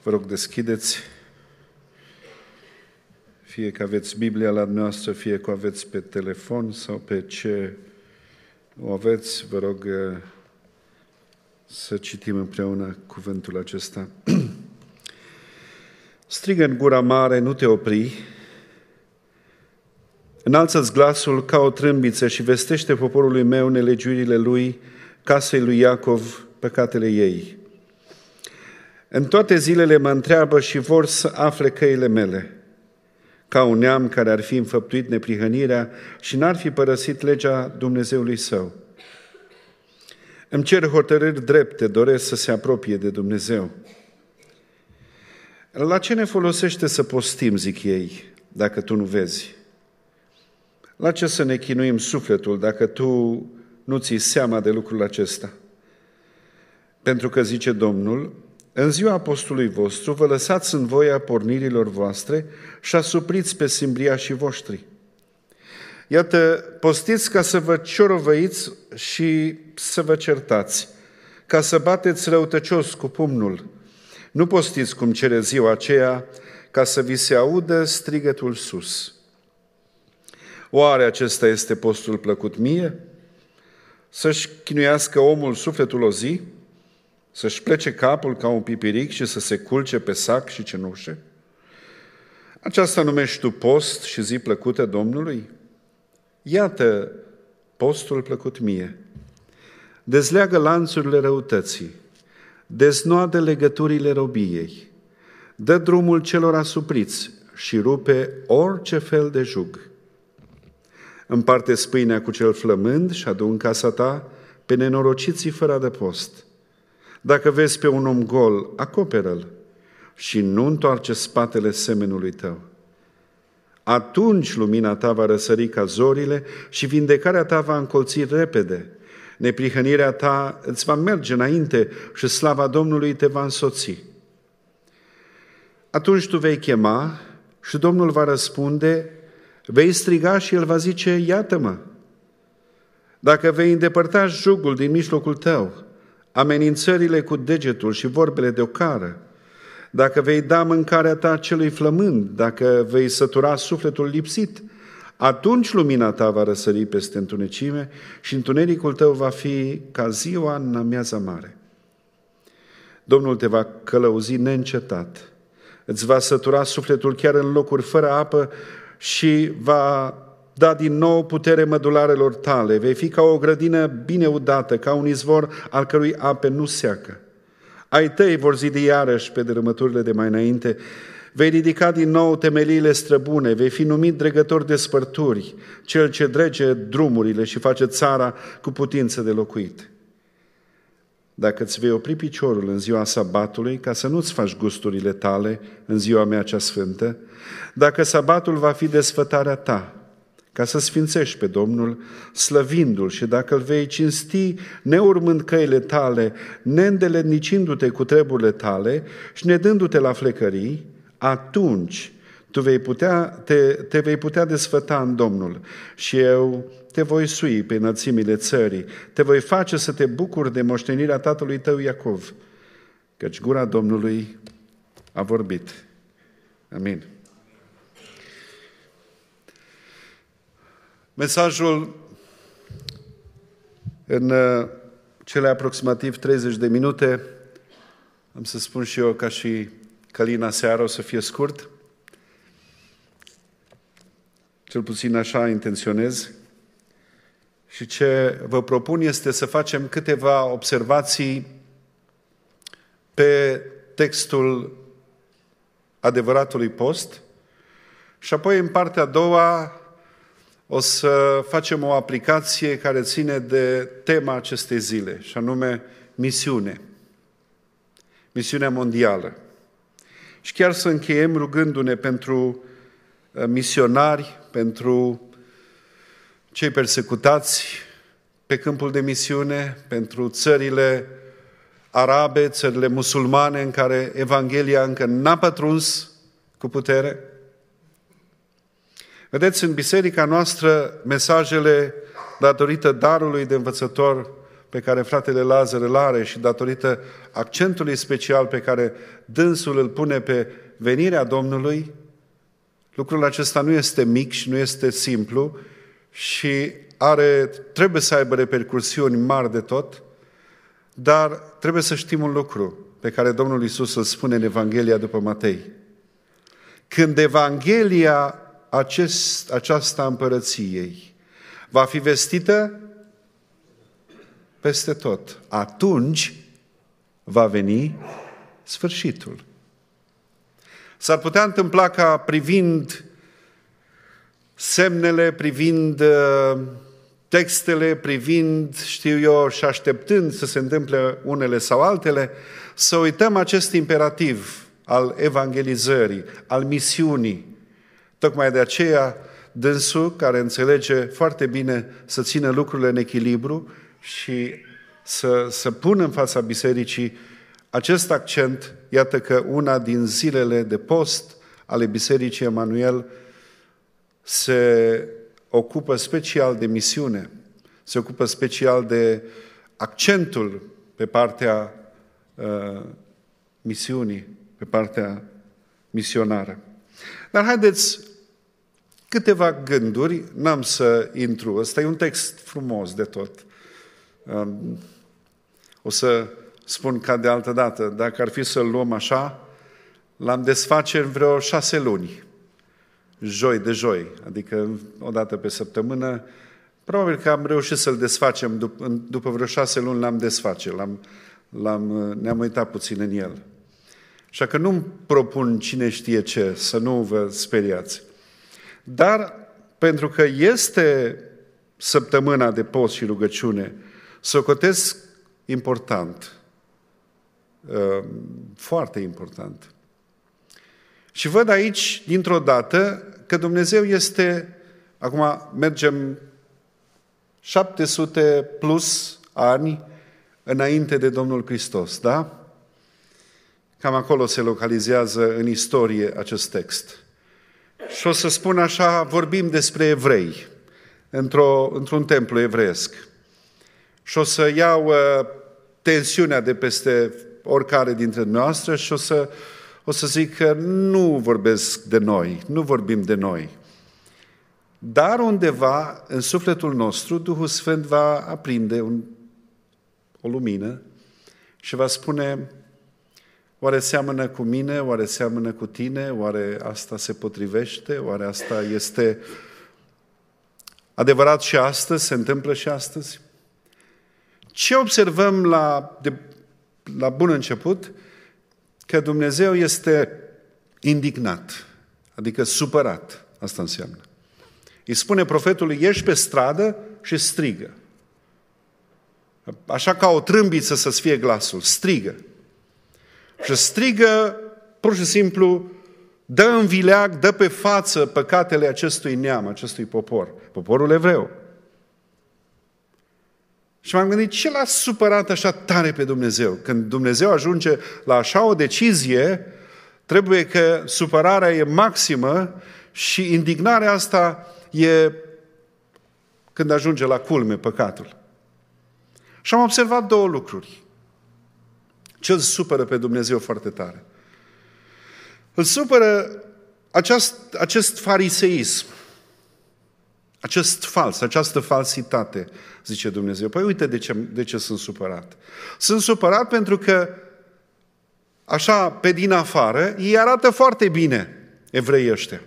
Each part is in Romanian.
Vă rog, deschideți, fie că aveți Biblia la dumneavoastră, fie că o aveți pe telefon sau pe ce o aveți, vă rog să citim împreună cuvântul acesta. Strigă în gura mare, nu te opri, înalță-ți glasul ca o trâmbiță și vestește poporului meu nelegiuirile lui, casei lui Iacov, păcatele ei. În toate zilele mă întreabă și vor să afle căile mele, ca un neam care ar fi înfăptuit neprihănirea și n-ar fi părăsit legea Dumnezeului său. Îmi cer hotărâri drepte, doresc să se apropie de Dumnezeu. La ce ne folosește să postim, zic ei, dacă tu nu vezi? La ce să ne chinuim sufletul dacă tu nu ții seama de lucrul acesta? Pentru că, zice Domnul, în ziua postului vostru vă lăsați în voia pornirilor voastre și asupriți pe simbriașii voștri. Iată, postiți ca să vă ciorovăiți și să vă certați, ca să bateți răutăcios cu pumnul. Nu postiți cum cere ziua aceea, ca să vi se audă strigătul sus. Oare acesta este postul plăcut mie? Să-și chinuiască omul sufletul o zi? Să-și plece capul ca un pipiric și să se culce pe sac și cenușe? Aceasta numești tu post și zi plăcută Domnului? Iată postul plăcut mie. Dezleagă lanțurile răutății, deznoadă legăturile robiei, dă drumul celor asupriți și rupe orice fel de jug. Împarte pâinea cu cel flămând și adu în casa ta pe nenorociții fără adăpost. Dacă vezi pe un om gol, acoperă-l și nu întoarce spatele semenului tău. Atunci lumina ta va răsări ca zorile și vindecarea ta va încolți repede. Neprihănirea ta îți va merge înainte și slava Domnului te va însoți. Atunci tu vei chema și Domnul va răspunde, vei striga și El va zice, iată-mă. Dacă vei îndepărta jugul din mijlocul tău, amenințările cu degetul și vorbele de ocară, dacă vei da mâncarea ta celui flămând, dacă vei sătura sufletul lipsit, atunci lumina ta va răsări peste întunecime și întunericul tău va fi ca ziua în amiaza mare. Domnul te va călăuzi neîncetat, îți va sătura sufletul chiar în locuri fără apă și va da din nou putere mădularelor tale. Vei fi ca o grădină bine udată, ca un izvor al cărui ape nu seacă. Ai tăi vor zidi iarăși pe dărâmăturile de mai înainte, vei ridica din nou temeliile străbune, vei fi numit dregător de spărturi, cel ce drege drumurile și face țara cu putință de locuit. Dacă îți vei opri piciorul în ziua sabatului, ca să nu-ți faci gusturile tale în ziua mea cea sfântă, dacă sabatul va fi desfătarea ta, ca să sfințești pe Domnul, slăvindu-L, și dacă îl vei cinsti neurmând căile tale, neîndeletnicindu-te cu treburile tale și nedându-te la flecării, atunci tu te vei putea desfăta în Domnul și eu te voi sui pe înălțimile țării, te voi face să te bucuri de moștenirea tatălui tău Iacov, căci gura Domnului a vorbit. Amin. Mesajul în cele aproximativ 30 de minute, am să spun și eu ca și Călina seara, o să fie scurt. Cel puțin așa intenționez. Și ce vă propun este să facem câteva observații pe textul adevăratului post și apoi în partea a doua o să facem o aplicație care ține de tema acestei zile, și anume misiune. Misiunea mondială. Și chiar să încheiem rugându-ne pentru misionari, pentru cei persecutați pe câmpul de misiune, pentru țările arabe, țările musulmane în care Evanghelia încă n-a pătruns cu putere. Vedeți, în biserica noastră, mesajele, datorită darului de învățător pe care fratele Lazar îl are și datorită accentului special pe care dânsul îl pune pe venirea Domnului, lucrul acesta nu este mic și nu este simplu și trebuie să aibă repercursiuni mari de tot, dar trebuie să știm un lucru pe care Domnul Iisus îl spune în Evanghelia după Matei. Când Evanghelia aceasta împărăției va fi vestită peste tot, atunci va veni sfârșitul. S-ar putea întâmpla ca privind semnele, privind textele, privind, și așteptând să se întâmple unele sau altele, să uităm acest imperativ al evangelizării, al misiunii. Tocmai de aceea, dânsul, care înțelege foarte bine să țină lucrurile în echilibru și să pună în fața bisericii acest accent, iată că una din zilele de post ale Bisericii Emanuel se ocupă special de misiune, se ocupă special de accentul pe partea misiunii, pe partea misionară. Dar haideți, câteva gânduri, n-am să intru, ăsta e un text frumos de tot. O să spun ca de altă dată, dacă ar fi să-l luăm așa, l-am desface în vreo 6 luni, joi de joi, adică o dată pe săptămână. Probabil că am reușit să-l desfacem, după vreo 6 luni l-am desface, ne-am uitat puțin în el. Așa că nu-mi propun cine știe ce, să nu vă speriați. Dar pentru că este săptămâna de post și rugăciune, socotesc important, foarte important. Și văd aici, dintr-o dată, că Dumnezeu este, acum mergem 700 plus ani înainte de Domnul Hristos, da? Cam acolo se localizează în istorie acest text. Și o să spun așa, vorbim despre evrei, într-un templu evreiesc. Și o să iau tensiunea de peste oricare dintre noastre și o să zic că nu vorbesc de noi, nu vorbim de noi. Dar undeva în sufletul nostru, Duhul Sfânt va aprinde o lumină și va spune: oare seamănă cu mine, oare seamănă cu tine, oare asta se potrivește, oare asta este adevărat și astăzi, se întâmplă și astăzi? Ce observăm la bun început? Că Dumnezeu este indignat, adică supărat, asta înseamnă. Îi spune profetului: ieși pe stradă și strigă. Așa ca o trâmbiță să-ți fie glasul, strigă. Și strigă, pur și simplu, dă în vileag, dă pe față păcatele acestui neam, acestui popor, poporul evreu. Și m-am gândit, ce l-a supărat așa tare pe Dumnezeu? Când Dumnezeu ajunge la așa o decizie, trebuie că supărarea e maximă și indignarea asta e când ajunge la culme păcatul. Și am observat 2 lucruri. Ce îl supără pe Dumnezeu foarte tare? Îl supără acest fariseism, această falsitate, zice Dumnezeu. Păi uite de ce sunt supărat. Sunt supărat pentru că, așa, pe din afară, ei arată foarte bine, evreii ăștia.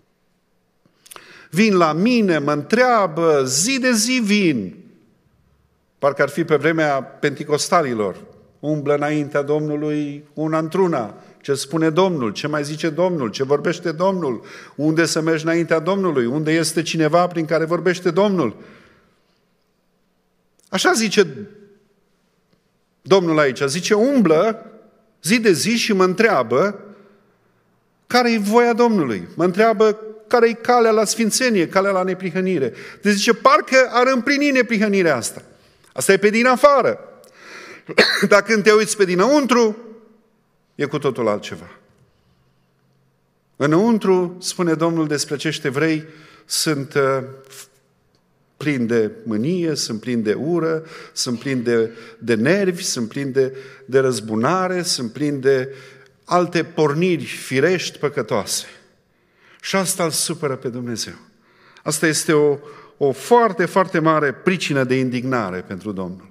Vin la mine, mă întreabă, zi de zi vin. Parcă ar fi pe vremea penticostalilor. Umblă înaintea Domnului una într-una. Ce spune Domnul, ce mai zice Domnul, ce vorbește Domnul, unde să mergi înaintea Domnului, unde este cineva prin care vorbește Domnul. Așa zice Domnul aici, zice, umblă zi de zi și mă întreabă care-i voia Domnului. Mă întreabă care-i calea la sfințenie, calea la neprihănire. Deci zice, parcă ar împlini neprihănirea asta. Asta e pe din afară. Dar când te uiți pe dinăuntru, e cu totul altceva. Înăuntru, spune Domnul despre acești evrei, sunt plini de mânie, sunt plini de ură, sunt plini de nervi, sunt plini de răzbunare, sunt plini de alte porniri firești păcătoase. Și asta îl supără pe Dumnezeu. Asta este o foarte, foarte mare pricină de indignare pentru Domnul.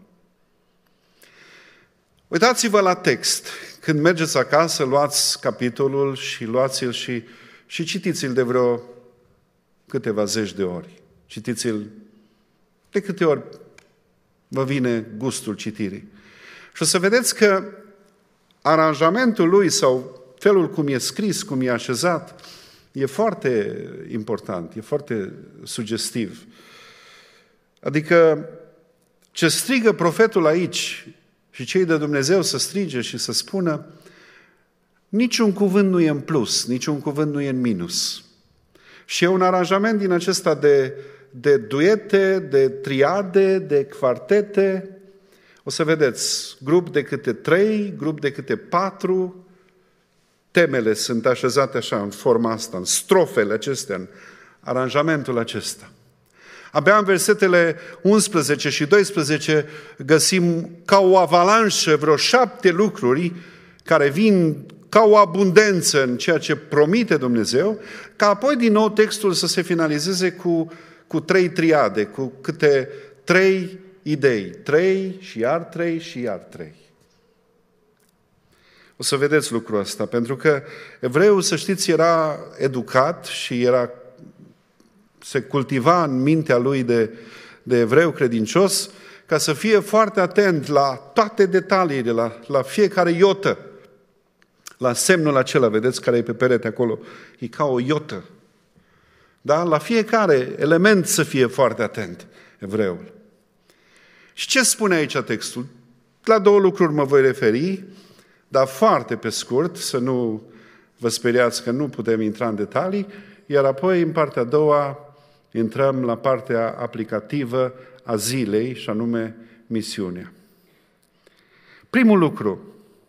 Uitați-vă la text. Când mergeți acasă, luați capitolul și luați-l și citiți-l de vreo câteva zeci de ori. Citiți-l de câte ori vă vine gustul citirii. Și o să vedeți că aranjamentul lui sau felul cum e scris, cum e așezat, e foarte important, e foarte sugestiv. Adică ce strigă profetul aici și cei de Dumnezeu să strige și să spună, niciun cuvânt nu e în plus, niciun cuvânt nu e în minus. Și e un aranjament din acesta de duete, de triade, de quartete. O să vedeți, grup de câte 3, grup de câte 4. Temele sunt așezate așa, în forma asta, în strofele acestea, în aranjamentul acesta. Abia în versetele 11 și 12 găsim ca o avalanșă vreo 7 lucruri care vin ca o abundență în ceea ce promite Dumnezeu, ca apoi din nou textul să se finalizeze cu 3 triade, cu câte 3 idei. 3 și iar 3 și iar 3. O să vedeți lucrul ăsta, pentru că evreul, să știți, era educat și se cultiva în mintea lui de evreu credincios ca să fie foarte atent la toate detaliile, la fiecare iotă, la semnul acela, vedeți, care e pe perete acolo, e ca o iotă. Da? La fiecare element să fie foarte atent evreul. Și ce spune aici textul? La 2 lucruri mă voi referi, dar foarte pe scurt, să nu vă speriați că nu putem intra în detalii, iar apoi, în partea a doua, intrăm la partea aplicativă a zilei, și anume misiunea. Primul lucru,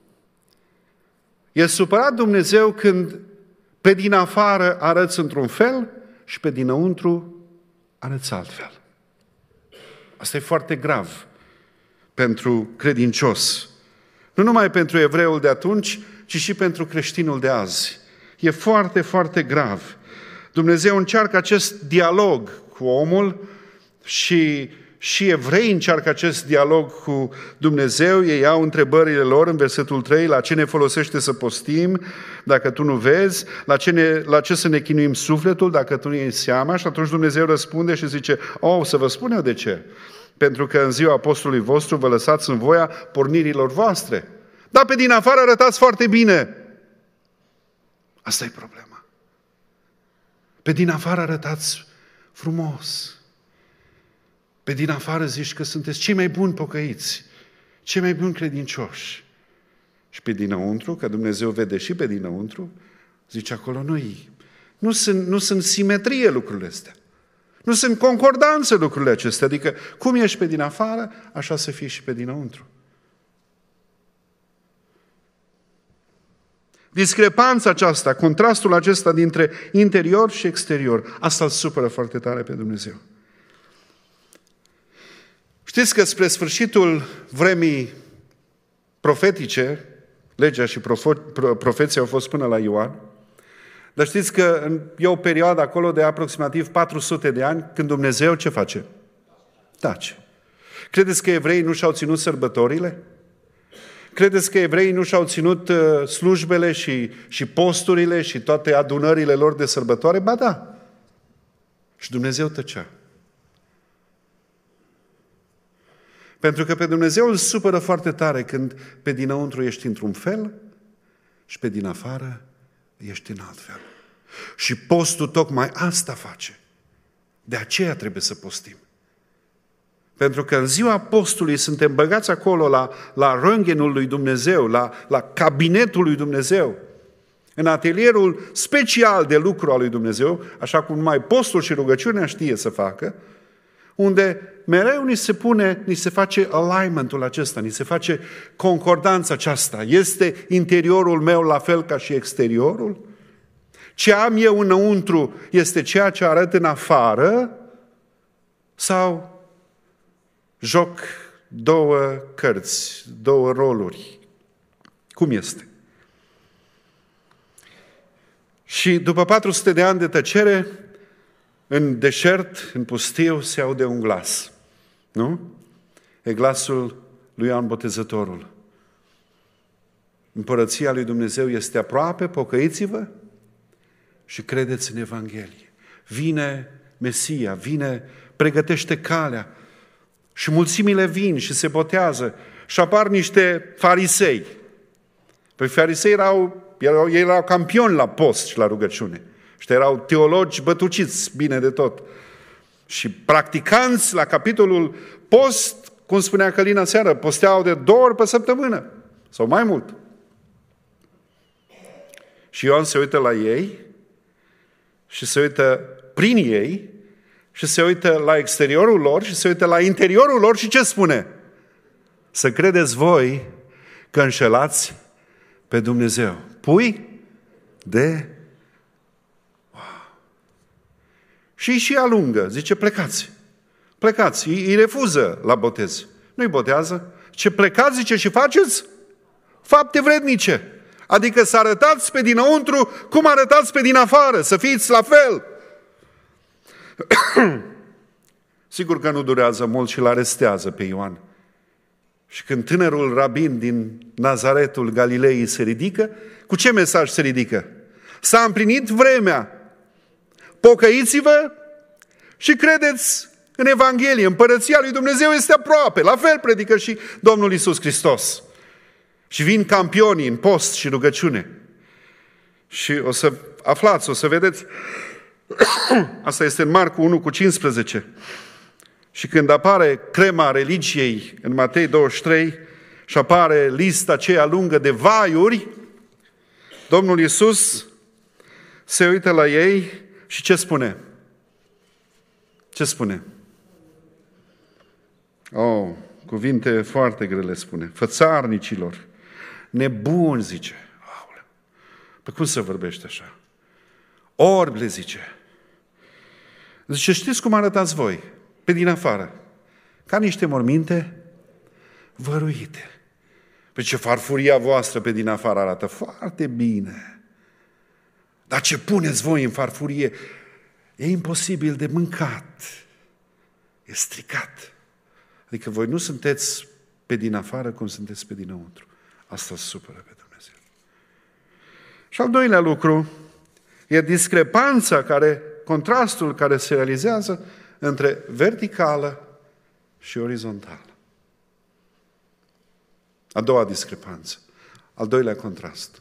e supărat Dumnezeu când pe din afară arăți într-un fel și pe dinăuntru arăți altfel. Asta e foarte grav pentru credincios. Nu numai pentru evreul de atunci, ci și pentru creștinul de azi. E foarte, foarte grav. Dumnezeu încearcă acest dialog cu omul și evreii încearcă acest dialog cu Dumnezeu. Ei au întrebările lor în versetul 3, la ce ne folosește să postim dacă tu nu vezi, la ce să ne chinuim sufletul dacă tu nu iei seama, și atunci Dumnezeu răspunde și zice, să vă spun eu de ce. Pentru că în ziua apostolului vostru vă lăsați în voia pornirilor voastre. Dar pe din afară arătați foarte bine. Asta e problema. Pe din afară arătați frumos. Pe din afară zici că sunteți cei mai buni pocăiți, cei mai buni credincioși. Și pe dinăuntru, că Dumnezeu vede și pe dinăuntru, zice acolo, nu sunt simetrie lucrurile astea. Nu sunt concordanțe lucrurile acestea. Adică cum ești pe din afară, așa să fii și pe dinăuntru. Discrepanța aceasta, contrastul acesta dintre interior și exterior, asta îl supără foarte tare pe Dumnezeu. Știți că spre sfârșitul vremii profetice, legea și profeții au fost până la Ioan, dar știți că e o perioadă acolo de aproximativ 400 de ani când Dumnezeu ce face? Tace. Credeți că evreii nu și-au ținut sărbătorile? Credeți că evreii nu și-au ținut slujbele și posturile și toate adunările lor de sărbătoare? Ba da. Și Dumnezeu tăcea. Pentru că pe Dumnezeu îl supără foarte tare când pe dinăuntru ești într-un fel și pe din afară ești în alt fel. Și postul tocmai asta face. De aceea trebuie să postim. Pentru că în ziua postului suntem băgați acolo la röntgenul lui Dumnezeu, la cabinetul lui Dumnezeu, în atelierul special de lucru al lui Dumnezeu, așa cum numai postul și rugăciunea știe să facă, unde mereu ni se face alignmentul acesta, ni se face concordanța aceasta. Este interiorul meu la fel ca și exteriorul? Ce am eu înăuntru este ceea ce arăt în afară? Sau joc două cărți, două roluri? Cum este? Și după 400 de ani de tăcere, în deșert, în pustiu, se aude un glas. Nu? E glasul lui Ioan Botezătorul. Împărăția lui Dumnezeu este aproape, pocăiți-vă și credeți în Evanghelie. Vine Mesia, vine, pregătește calea și mulțimile vin și se botează și apar niște farisei. Păi farisei erau campioni la post și la rugăciune. Și erau teologi bătuciți bine de tot. Și practicanți la capitolul post, cum spunea Călina seară, posteau de 2 ori pe săptămână sau mai mult. Și Ioan se uită la ei și se uită prin ei și se uită la exteriorul lor și se uită la interiorul lor și ce spune? Să credeți voi că înșelați pe Dumnezeu. Pui de... Și alungă, zice plecați. Plecați, îi refuză la botez. Nu-i botează. Ce plecați, zice, și faceți fapte vrednice. Adică să arătați pe dinăuntru cum arătați pe din afară, să fiți la fel. Sigur că nu durează mult și îl arestează pe Ioan. Și când tânărul rabin din Nazaretul Galilei se ridică, cu ce mesaj se ridică? S-a împlinit vremea. Pocăiți-vă și credeți în Evanghelie. Împărăția lui Dumnezeu este aproape. La fel predică și Domnul Iisus Hristos. Și vin campionii în post și rugăciune. Și o să aflați, o să vedeți. Asta este în Marcu 1:15. Și când apare crema religiei în Matei 23 și apare lista aceea lungă de vaiuri, Domnul Iisus se uită la ei și ce spune? Ce spune? Cuvinte foarte grele spune. Fățarnicilor, nebuni, zice. Aoleu. Păi cum se vorbește așa? Orbi, le zice. Zice, știți cum arătați voi? Pe din afară. Ca niște morminte văruite. Păi ce farfuria voastră pe din afară arată foarte bine. Dar ce puneți voi în farfurie e imposibil de mâncat. E stricat. Adică voi nu sunteți pe din afară cum sunteți pe dinăuntru. Asta supără pe Dumnezeu. Și al doilea lucru e discrepanța contrastul care se realizează între verticală și orizontală. A doua discrepanță. Al doilea contrast.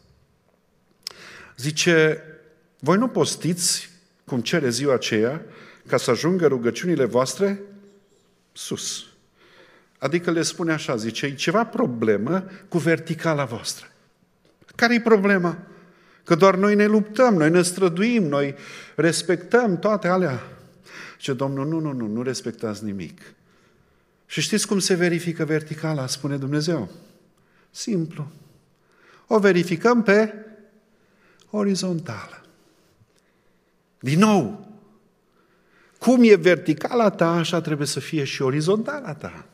Zice, voi nu postiți cum cere ziua aceea ca să ajungă rugăciunile voastre sus. Adică le spune așa, zice, e ceva problemă cu verticala voastră. Care-i problema? Că doar noi ne luptăm, noi ne străduim, noi respectăm toate alea. Zice Domnul, nu respectați nimic. Și știți cum se verifică verticala, spune Dumnezeu? Simplu. O verificăm pe orizontală. Din nou, cum e verticala ta, așa trebuie să fie și orizontala ta.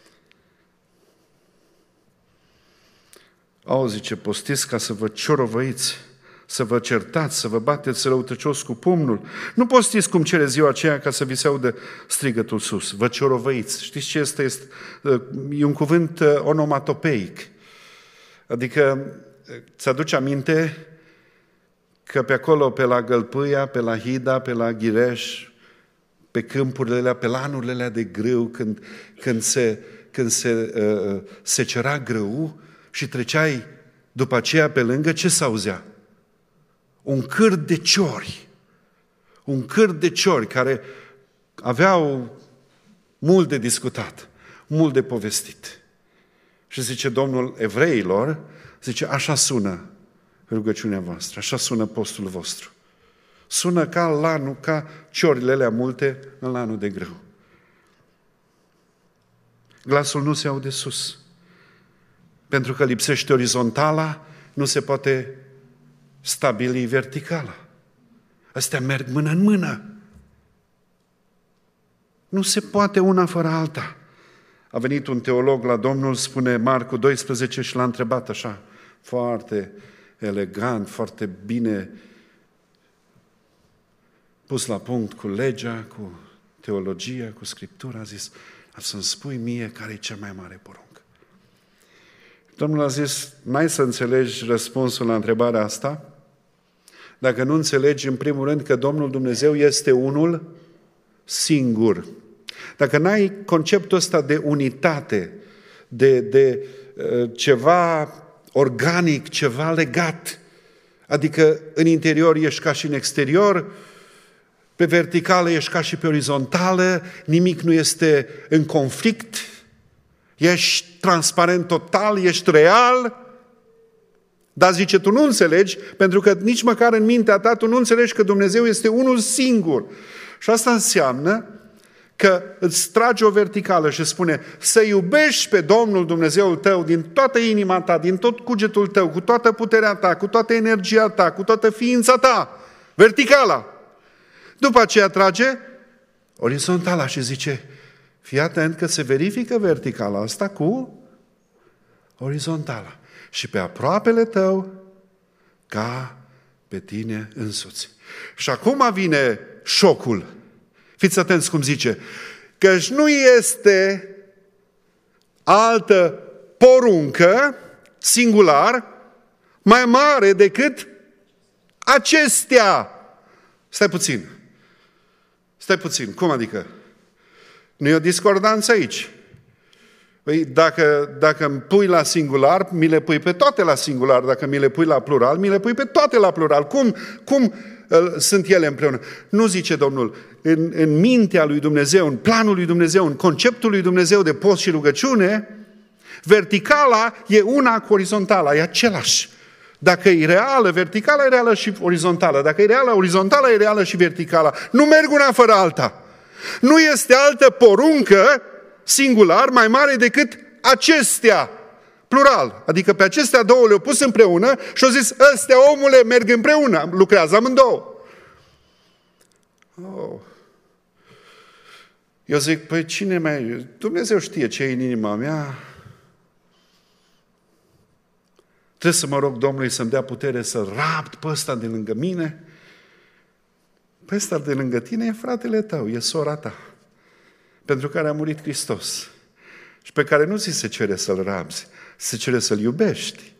Zice, postiți ca să vă ciorovăiți, să vă certați, să vă bateți răutăcios cu pumnul. Nu postiți cum cere ziua aceea ca să vi se audă strigătul sus. Vă ciorovăiți. Știți ce este? E un cuvânt onomatopeic. Adică, ți-aduce aminte că pe acolo, pe la Gălpâia, pe la Hida, pe la Ghireș, pe câmpurile alea, pe lanurile alea de grâu, când se secera grâu și treceai după aceea pe lângă, ce s-auzea? Un cârt de ciori. Un cârt de ciori care aveau mult de discutat, mult de povestit. Și zice Domnul evreilor, zice, așa sună rugăciunea voastră, așa sună postul vostru. Sună ca lanul, ca ciorile alea multe în lanul de grâu. Glasul nu se aude sus. Pentru că lipsește orizontala, nu se poate stabili verticala. Astea merg mână în mână. Nu se poate una fără alta. A venit un teolog la Domnul, spune Marcu 12, și l-a întrebat așa, foarte elegant, foarte bine pus la punct cu legea, cu teologia, cu Scriptura, a zis, să-mi spui mie care e cea mai mare poruncă. Domnul a zis, n-ai să înțelegi răspunsul la întrebarea asta dacă nu înțelegi în primul rând că Domnul Dumnezeu este unul singur. Dacă n-ai conceptul ăsta de unitate, de ceva organic, ceva legat, adică în interior ești ca și în exterior, pe verticală ești ca și pe orizontală, nimic nu este în conflict, ești transparent total, ești real, dar zice, tu nu înțelegi, pentru că nici măcar în mintea ta tu nu înțelegi că Dumnezeu este unul singur. Și asta înseamnă că îți trage o verticală și spune să iubești pe Domnul Dumnezeul tău din toată inima ta, din tot cugetul tău, cu toată puterea ta, cu toată energia ta, cu toată ființa ta. Verticala. După aceea trage orizontala și zice, fii atent că se verifică verticala asta cu orizontala. Și pe aproapele tău ca pe tine însuți. Și acum vine șocul. Fiți atenți cum zice, căci nu este altă poruncă, singular, mai mare decât acestea. Stai puțin, cum adică? Nu e o discordanță aici. Păi dacă îmi pui la singular, mi le pui pe toate la singular. Dacă mi le pui la plural, mi le pui pe toate la plural. Cum sunt ele împreună? Nu zice Domnul. În mintea lui Dumnezeu, în planul lui Dumnezeu, în conceptul lui Dumnezeu de post și rugăciune, verticala e una cu orizontala, e același. Dacă e reală, verticala e reală și orizontală. Dacă e reală, orizontala e reală și verticala. Nu merg una fără alta. Nu este altă poruncă singular mai mare decât acestea. Plural. Adică pe acestea două le-au pus împreună și au zis, ăstea, omule, merg împreună. Lucrează amândouă. Oh. Eu zic, păi cine mai... Dumnezeu știe ce e în inima mea. Trebuie să mă rog Domnului să-mi dea putere să rapt pe ăsta de lângă mine. Pe ăsta de lângă tine e fratele tău, e sora ta, pentru care a murit Hristos și pe care nu ți se cere să-l rabzi, se cere să-l iubești.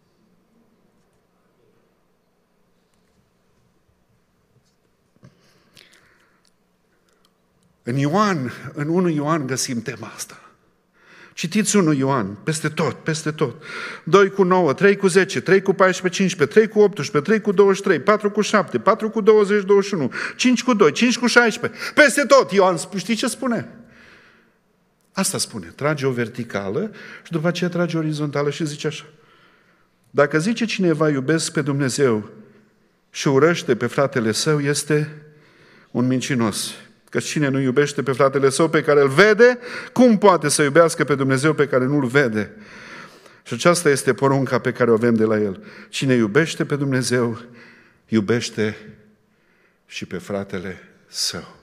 În 1 Ioan găsim tema asta. Citiți 1 Ioan, peste tot. 2 cu 9, 3 cu 10, 3 cu 14, 15, 3 cu 18, 3 cu 23, 4 cu 7, 4 cu 20, 21, 5 cu 2, 5 cu 16. Peste tot, Ioan, știi ce spune? Asta spune, trage o verticală și după aceea trage o orizontală și zice așa. Dacă zice cineva iubesc pe Dumnezeu și urăște pe fratele său, este un mincinos. Că cine nu iubește pe fratele său pe care îl vede, cum poate să iubească pe Dumnezeu pe care nu-l vede? Și aceasta este porunca pe care o avem de la El. Cine iubește pe Dumnezeu, iubește și pe fratele său.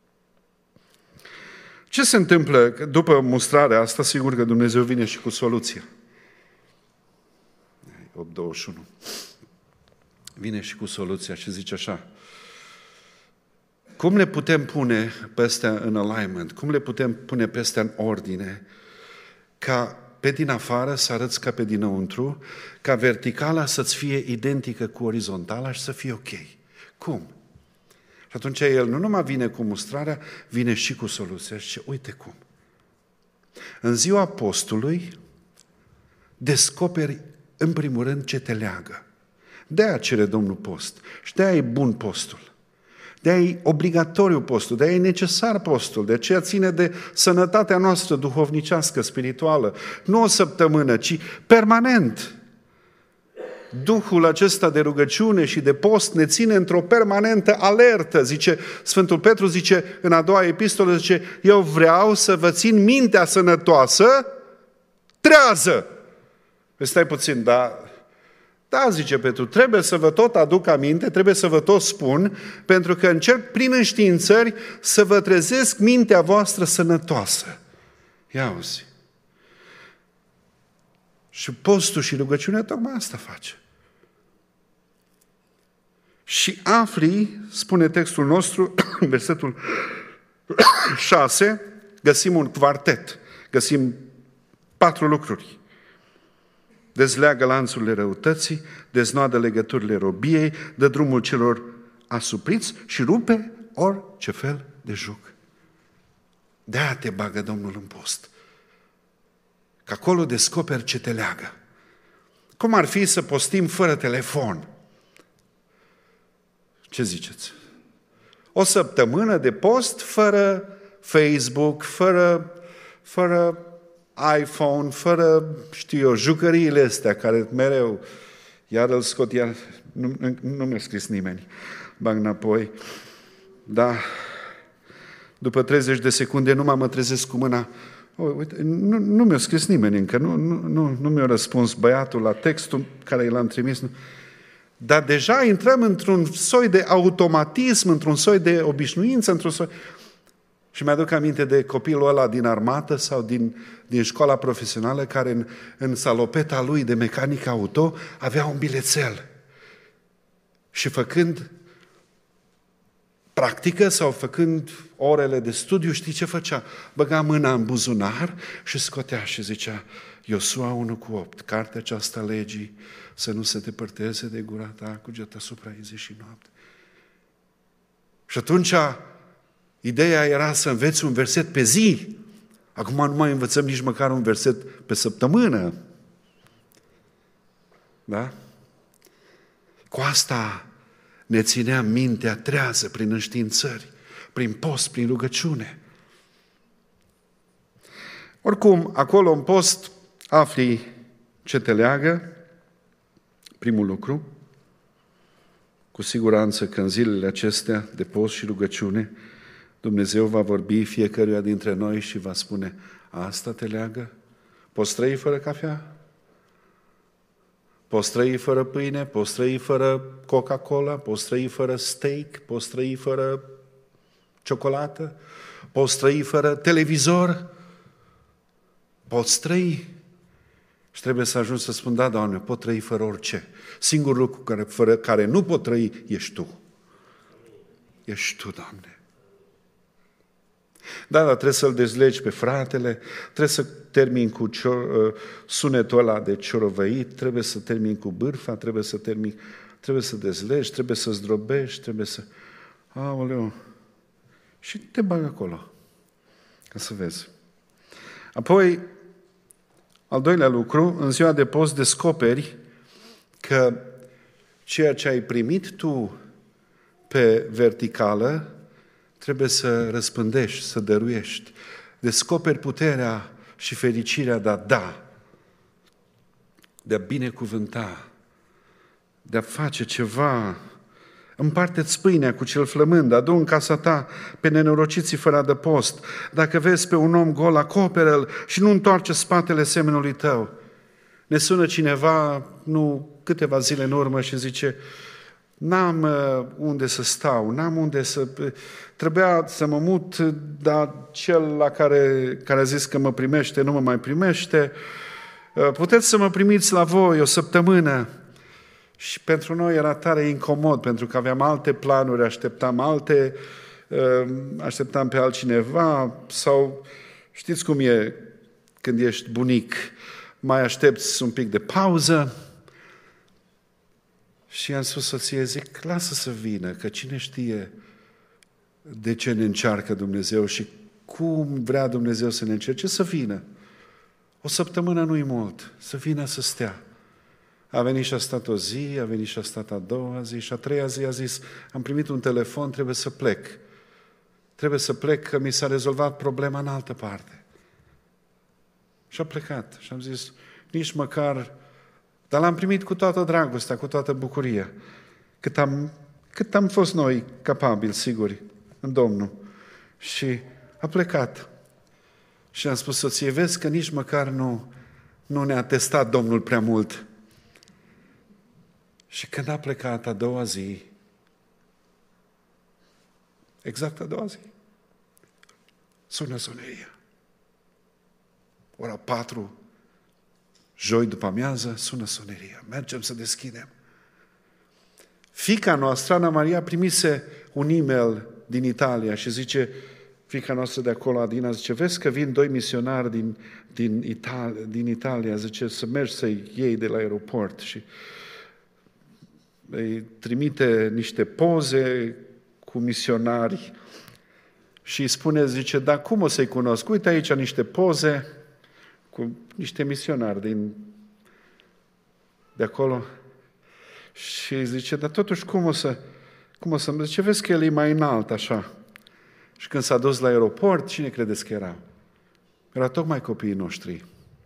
Ce se întâmplă după mustrarea asta? Sigur că Dumnezeu vine și cu soluția. 8:21. Vine și cu soluția și zice așa. Cum le putem pune pe astea în alignment? Cum le putem pune pe astea în ordine? Ca pe din afară să arăți ca pe dinăuntru, ca verticala să-ți fie identică cu orizontala și să fie ok. Cum? Și atunci el nu numai vine cu mustrarea, vine și cu soluția și zice, uite cum. În ziua postului descoperi în primul rând ce te leagă. De-aia cere Domnul post. Și de-aia e bun postul. De-aia e obligatoriu postul, de-aia e necesar postul, de aceea ține de sănătatea noastră duhovnicească, spirituală. Nu o săptămână, ci permanent. Duhul acesta de rugăciune și de post ne ține într-o permanentă alertă. Zice, Sfântul Petru zice în a doua epistolă, zice, eu vreau să vă țin mintea sănătoasă, trează. Stai puțin, dar Da, zice Petru, trebuie să vă tot aduc aminte, trebuie să vă tot spun, pentru că încerc prin înștiințări să vă trezesc mintea voastră sănătoasă. Ia auzi. Și postul și rugăciunea tocmai asta face. Și afli, spune textul nostru, versetul 6, găsim un quartet, găsim 4 lucruri. Dezleagă lanțurile răutății, deznoadă legăturile robiei, dă drumul celor asupriți și rupe orice fel de juc. De-aia te bagă Domnul în post. Că acolo descoperi ce te leagă. Cum ar fi să postim fără telefon? Ce ziceți? O săptămână de post fără Facebook, fără iPhone, fără, știu eu, jucăriile astea care mereu, iar îl scot, iar nu mi-a scris nimeni, bag înapoi, da, după 30 de secunde numai mă trezesc cu mâna, uite, nu mi-a scris nimeni încă, nu mi-a răspuns băiatul la textul care l-am trimis, dar deja intrăm într-un soi de automatism, într-un soi de obișnuință, într-un soi... Și mi-aduc aminte de copilul ăla din armată sau din școala profesională care în salopeta lui de mecanic auto avea un bilețel. Și făcând practică sau făcând orele de studiu, știi ce făcea? Băga mâna în buzunar și scotea și zicea Iosua 1:8, cartea aceasta legii să nu se depărteze de gura ta, cuget asupra zi și noapte. Și atunci ideea era să înveți un verset pe zi. Acum nu mai învățăm nici măcar un verset pe săptămână. Da? Cu asta ne ținea mintea trează prin înștiințări, prin post, prin rugăciune. Oricum, acolo în post afli ce te leagă, primul lucru, cu siguranță că în zilele acestea de post și rugăciune, Dumnezeu va vorbi fiecăruia dintre noi și va spune, asta te leagă? Poți trăi fără cafea? Poți trăi fără pâine? Poți trăi fără Coca-Cola? Poți trăi fără steak? Poți trăi fără ciocolată? Poți trăi fără televizor? Poți trăi? Și trebuie să ajungi să spun, da, Doamne, pot trăi fără orice. Singurul lucru fără care nu pot trăi ești Tu. Ești Tu, Doamne. Da, dar trebuie să-l dezlegi pe fratele, trebuie să termini cu sunetul ăla de ciorovăit, trebuie să termini cu bârfa, trebuie să dezlegi, trebuie să zdrobești, trebuie să... Aoleu! Și te bag acolo, ca să vezi. Apoi, al doilea lucru, în ziua de post descoperi că ceea ce ai primit tu pe verticală trebuie să răspândești, să dăruiești. Descoperi puterea și fericirea de a da, de a binecuvânta, de a face ceva. Împarte-ți pâinea cu cel flămând, adu în casa ta pe nenorociții fără adăpost. Dacă vezi pe un om gol, acoperă-l și nu întoarce spatele semenului tău. Ne sună cineva, câteva zile în urmă și zice, n-am unde să stau, n-am unde să... Trebuia să mă mut, dar cel la care a zis că mă primește, nu mă mai primește. Puteți să mă primiți la voi o săptămână. Și pentru noi era tare incomod, pentru că aveam alte planuri, așteptam pe altcineva, sau știți cum e când ești bunic, mai aștepți un pic de pauză. Și am spus soției, zic, lasă să vină, că cine știe de ce ne încearcă Dumnezeu și cum vrea Dumnezeu să ne încerce, să vină. O săptămână nu-i mult, să vină să stea. A venit și a stat o zi, a venit și a stat a doua zi și a treia zi a zis, am primit un telefon, trebuie să plec. Trebuie să plec că mi s-a rezolvat problema în altă parte. Și a plecat. Și am zis, nici măcar... Dar l-am primit cu toată dragostea, cu toată bucuria. Cât am fost noi capabili, siguri, în Domnul. Și a plecat. Și am spus soției, vezi că nici măcar nu ne-a testat Domnul prea mult. Și când a plecat a doua zi, exact a doua zi, sună soneria. Ora 4, joi după amiază, sună soneria. Mergem să deschidem. Fiica noastră, Ana Maria, primise un e-mail din Italia și zice, fiica noastră de acolo, Adina, zice, vezi că vin 2 misionari din Italia, zice, să mergi să-i iei de la aeroport și îi trimite niște poze cu misionari și îi spune, zice, da, cum o să-i cunosc? Uite aici niște poze cu niște misionari de acolo. Și zice, dar totuși cum o să zice, vezi că el e mai înalt așa. Și când s-a dus la aeroport, cine credeți că era? Era tocmai copiii noștri.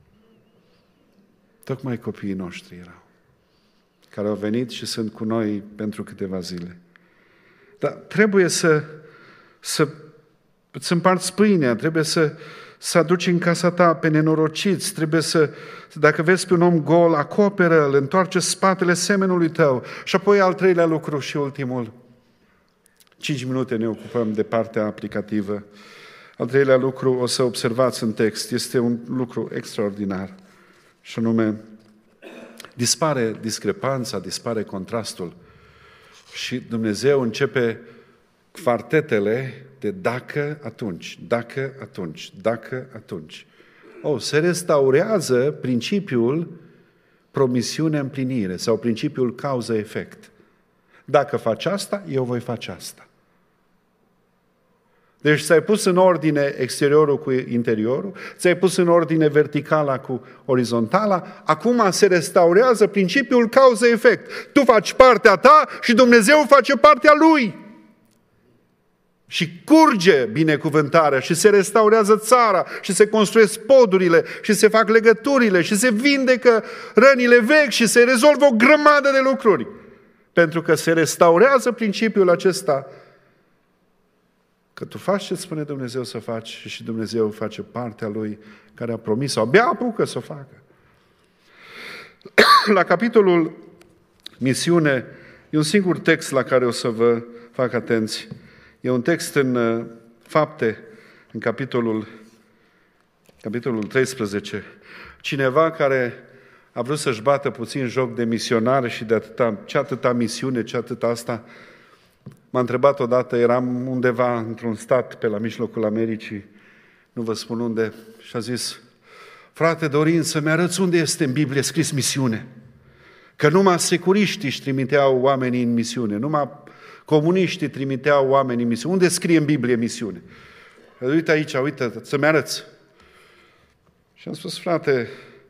Tocmai copiii noștri erau, care au venit și sunt cu noi pentru câteva zile. Dar trebuie să îți împarți pâinea, trebuie să aduci în casa ta pe nenorociți, trebuie dacă vezi pe un om gol, acoperă-l, întoarce spatele semenului tău. Și apoi al 3-lea lucru și ultimul. 5 minute ne ocupăm de partea aplicativă. Al 3-lea lucru, o să observați în text, este un lucru extraordinar. Și anume, dispare discrepanța, dispare contrastul. Și Dumnezeu începe quartetele de dacă, atunci, dacă, atunci, dacă, atunci. Se restaurează principiul promisiune-împlinire sau principiul cauză-efect. Dacă faci asta, eu voi face asta. Deci ți-ai pus în ordine exteriorul cu interiorul, ți-ai pus în ordine verticala cu orizontala, acum se restaurează principiul cauză-efect. Tu faci partea ta și Dumnezeu face partea Lui. Și curge binecuvântarea și se restaurează țara și se construiesc podurile și se fac legăturile și se vindecă rănile vechi și se rezolvă o grămadă de lucruri. Pentru că se restaurează principiul acesta că tu faci ce spune Dumnezeu să faci și Dumnezeu face partea Lui care a promis sau abia apucă să o facă. La capitolul misiune e un singur text la care o să vă fac atenți. E un text în Fapte, în capitolul 13. Cineva care a vrut să-și bată puțin joc de misionare și de ce atâta misiune, ce atâta asta, m-a întrebat odată, eram undeva într-un stat pe la mijlocul Americii, nu vă spun unde, și a zis, frate Dorin, să-mi arăți unde este în Biblie scris misiune. Că numai securiștii își trimiteau oamenii în misiune, numai comuniștii trimiteau oamenii în misiune. Unde scrie în Biblie misiune? Uite aici, uite, să-mi arăți. Și am spus, frate,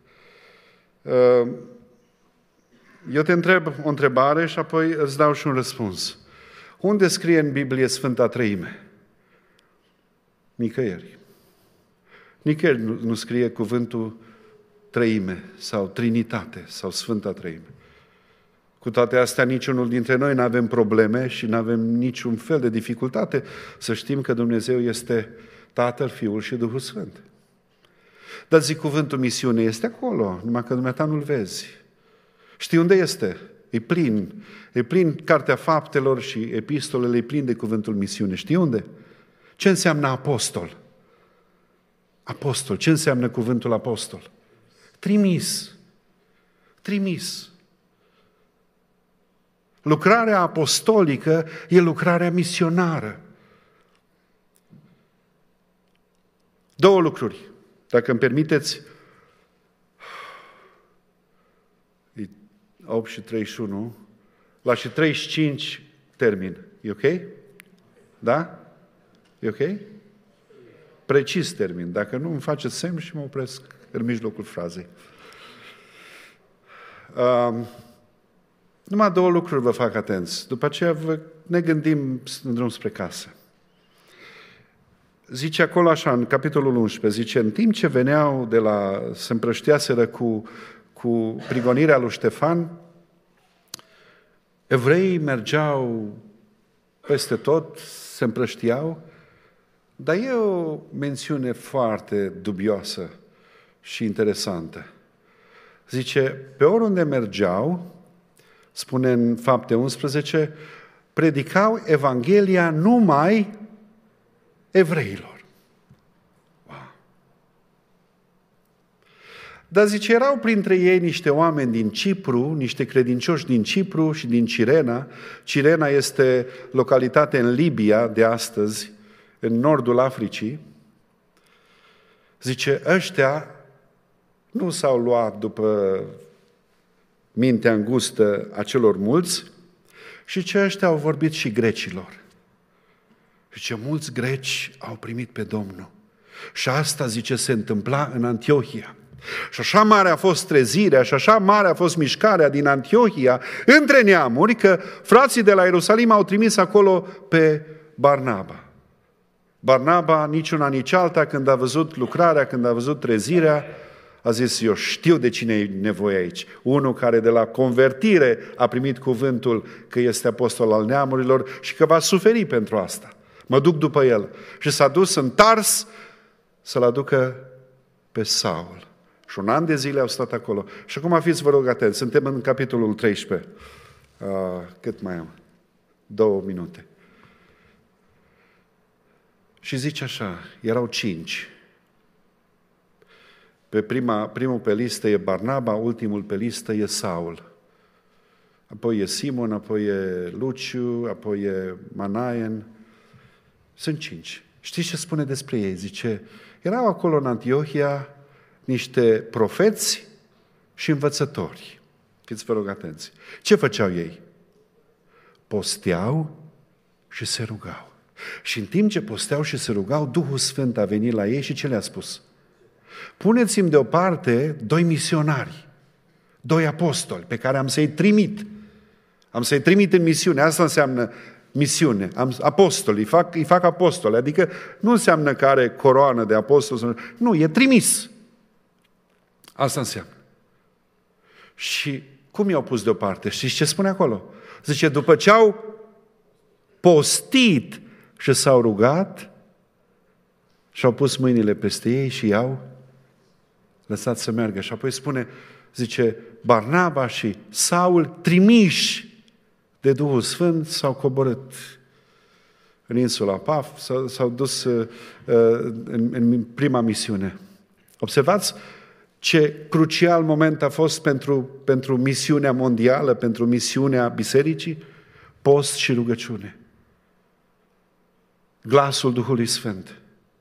eu te întreb o întrebare și apoi îți dau și un răspuns. Unde scrie în Biblie Sfânta Treime? Nicăieri. Nicăieri nu scrie cuvântul Treime sau Trinitate sau Sfânta Treime. Cu toate astea, niciunul dintre noi nu avem probleme și nu avem niciun fel de dificultate să știm că Dumnezeu este Tatăl, Fiul și Duhul Sfânt. Dar zic, cuvântul misiune este acolo, numai că dumneata nu-l vezi. Știi unde este? E plin Cartea Faptelor și epistolele, e plin de cuvântul misiune. Știi unde? Ce înseamnă apostol? Apostol. Ce înseamnă cuvântul apostol? Trimis. Trimis. Lucrarea apostolică e lucrarea misionară. 2 lucruri. Dacă îmi permiteți, 8 și 31, la și 35 termin. E ok? Da? E ok? Precis termin. Dacă nu, îmi faceți semn și mă opresc în mijlocul frazei. Numai 2 lucruri vă fac atenți. După aceea ne gândim în drum spre casă. Zice acolo așa, în capitolul 11, zice, în timp ce veneau se împrășteaseră cu prigonirea lui Ștefan, evreii mergeau peste tot, se împrăștiau, dar e o mențiune foarte dubioasă și interesantă. Zice, pe oriunde mergeau, spune în Fapte 11, predicau Evanghelia numai evreilor. Wow. Dar zice, erau printre ei niște oameni din Cipru, niște credincioși din Cipru și din Cirena. Cirena este localitate în Libia de astăzi, în nordul Africii. Zice, ăștia nu s-au luat după mintea îngustă a celor mulți, și ce ăștia au vorbit și grecilor. Și ce mulți greci au primit pe Domnul. Și asta, zice, se întâmpla în Antiohia. Și așa mare a fost trezirea și așa mare a fost mișcarea din Antiohia între neamuri, că frații de la Ierusalim au trimis acolo pe Barnaba. Barnaba, nici una, nici alta, când a văzut lucrarea, când a văzut trezirea, a zis, eu știu de cine e nevoie aici. Unul care de la convertire a primit cuvântul că este apostol al neamurilor și că va suferi pentru asta. Mă duc după el. Și s-a dus în Tars să-l aducă pe Saul. Și un an de zile au stat acolo. Și acum fiți, vă rog, atenți. Suntem în capitolul 13. Cât mai am? 2 minute. Și zice așa, erau 5. Primul pe listă e Barnaba, ultimul pe listă e Saul. Apoi e Simon, apoi e Luciu, apoi e Manaen. Sunt 5. Știți ce spune despre ei? Zice, erau acolo în Antiohia niște profeți și învățători. Fiți, vă rog, atenți. Ce făceau ei? Posteau și se rugau. Și în timp ce posteau și se rugau, Duhul Sfânt a venit la ei și ce le-a spus? Puneți-mi deoparte 2 misionari, 2 apostoli pe care am să-i trimit. Am să-i trimit în misiune. Asta înseamnă misiune. Apostoli, îi fac apostoli. Adică nu înseamnă că are coroană de apostol. Nu, e trimis. Asta înseamnă. Și cum i-au pus deoparte? Știți ce spune acolo? Zice, după ce au postit și s-au rugat, și-au pus mâinile peste ei și i-au lăsat să meargă. Și apoi spune, zice, Barnaba și Saul, trimiși de Duhul Sfânt, s-au coborât în insula Paf, s-au dus în prima misiune. Observați ce crucial moment a fost pentru misiunea mondială, pentru misiunea bisericii? Post și rugăciune. Glasul Duhului Sfânt.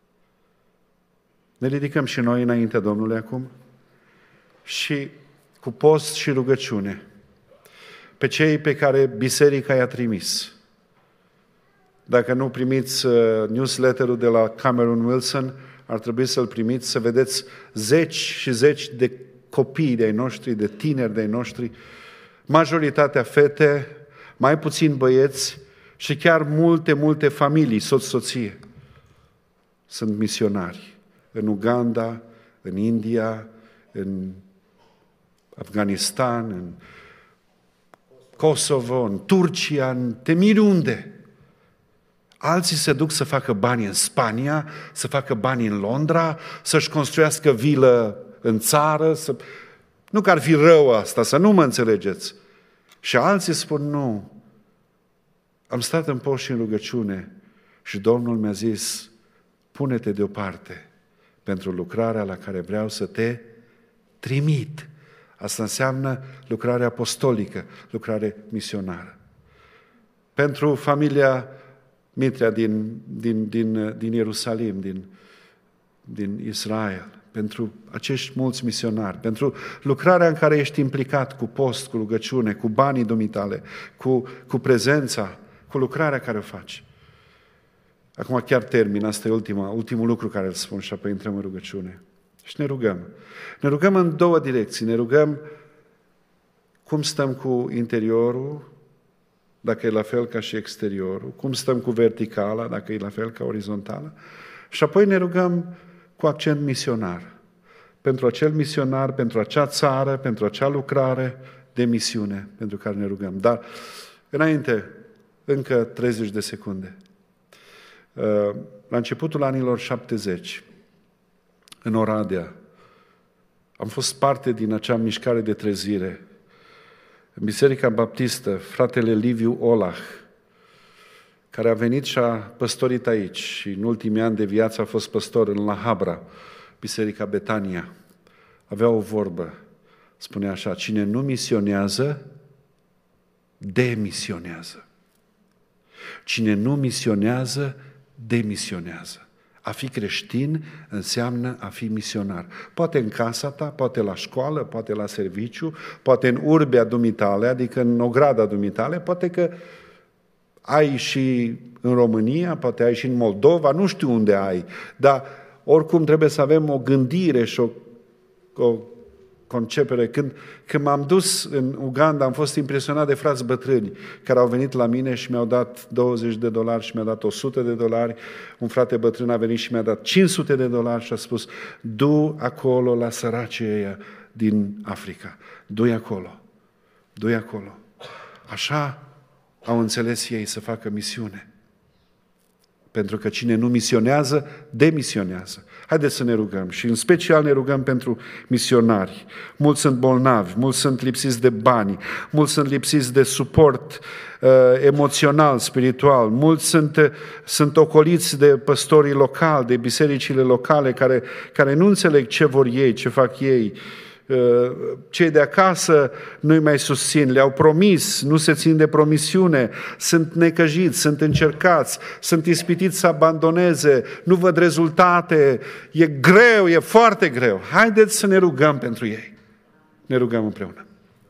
Ne ridicăm și noi înaintea Domnului acum și cu post și rugăciune pe cei pe care biserica i-a trimis. Dacă nu primiți newsletterul de la Cameron Wilson, ar trebui să-l primiți, să vedeți zeci și zeci de copii de-ai noștri, de tineri de-ai noștri, majoritatea fete, mai puțin băieți și chiar multe familii, soție. Sunt misionari în Uganda, în India, în Afganistan, în Kosovo, în Turcia, în temiri unde. Alții se duc să facă bani în Spania, să facă bani în Londra, să-și construiască vilă în țară. Nu că ar fi rău asta, să nu mă înțelegeți. Și alții spun, nu, am stat în post și în rugăciune și Domnul mi-a zis, pune-te deoparte pentru lucrarea la care vreau să te trimit. Asta înseamnă lucrare apostolică, lucrare misionară. Pentru familia Mitrea din Ierusalim, din Israel, pentru acești mulți misionari, pentru lucrarea în care ești implicat cu post, cu rugăciune, cu banii dumitale, cu prezența, cu lucrarea care o faci. Acum chiar termin, asta e ultimul lucru care îl spun și apoi intrăm în rugăciune. Și ne rugăm. Ne rugăm în 2 direcții. Ne rugăm cum stăm cu interiorul, dacă e la fel ca și exteriorul, cum stăm cu verticala, dacă e la fel ca orizontală, și apoi ne rugăm cu accent misionar. Pentru acel misionar, pentru acea țară, pentru acea lucrare de misiune pentru care ne rugăm. Dar, înainte, încă 30 de secunde. La începutul anilor 70, în Oradea, am fost parte din acea mișcare de trezire. în Biserica Baptistă, fratele Liviu Olah, care a venit și a păstorit aici și în ultimii ani de viață a fost păstor în La Habra, Biserica Betania, avea o vorbă, spunea așa: cine nu misionează, demisionează. Cine nu misionează, demisionează. A fi creștin înseamnă a fi misionar. Poate în casa ta, poate la școală, poate la serviciu, poate în urbea dumitale, adică în ograda dumitale, poate că ai și în România, poate ai și în Moldova, nu știu unde ai, dar oricum trebuie să avem o gândire și o concepere. Când m-am dus în Uganda, am fost impresionat de frați bătrâni care au venit la mine și mi-au dat $20 și mi-a dat $100. Un frate bătrân a venit și mi-a dat $500 și a spus: du acolo la săracii ăia din Africa. Du-i acolo. Du-i acolo. Așa au înțeles ei să facă misiune. Pentru că cine nu misionează, demisionează. Haideți să ne rugăm și în special ne rugăm pentru misionari. Mulți sunt bolnavi, mulți sunt lipsiți de bani, mulți sunt lipsiți de suport emoțional, spiritual, mulți sunt ocoliți de păstorii locali, de bisericile locale care nu înțeleg ce vor ei, ce fac ei. Cei de acasă nu-i mai susțin, le-au promis, nu se țin de promisiune, sunt necăjiți, sunt încercați, sunt ispitiți să abandoneze, nu văd rezultate, e greu, e foarte greu. Haideți să ne rugăm pentru ei. Ne rugăm împreună.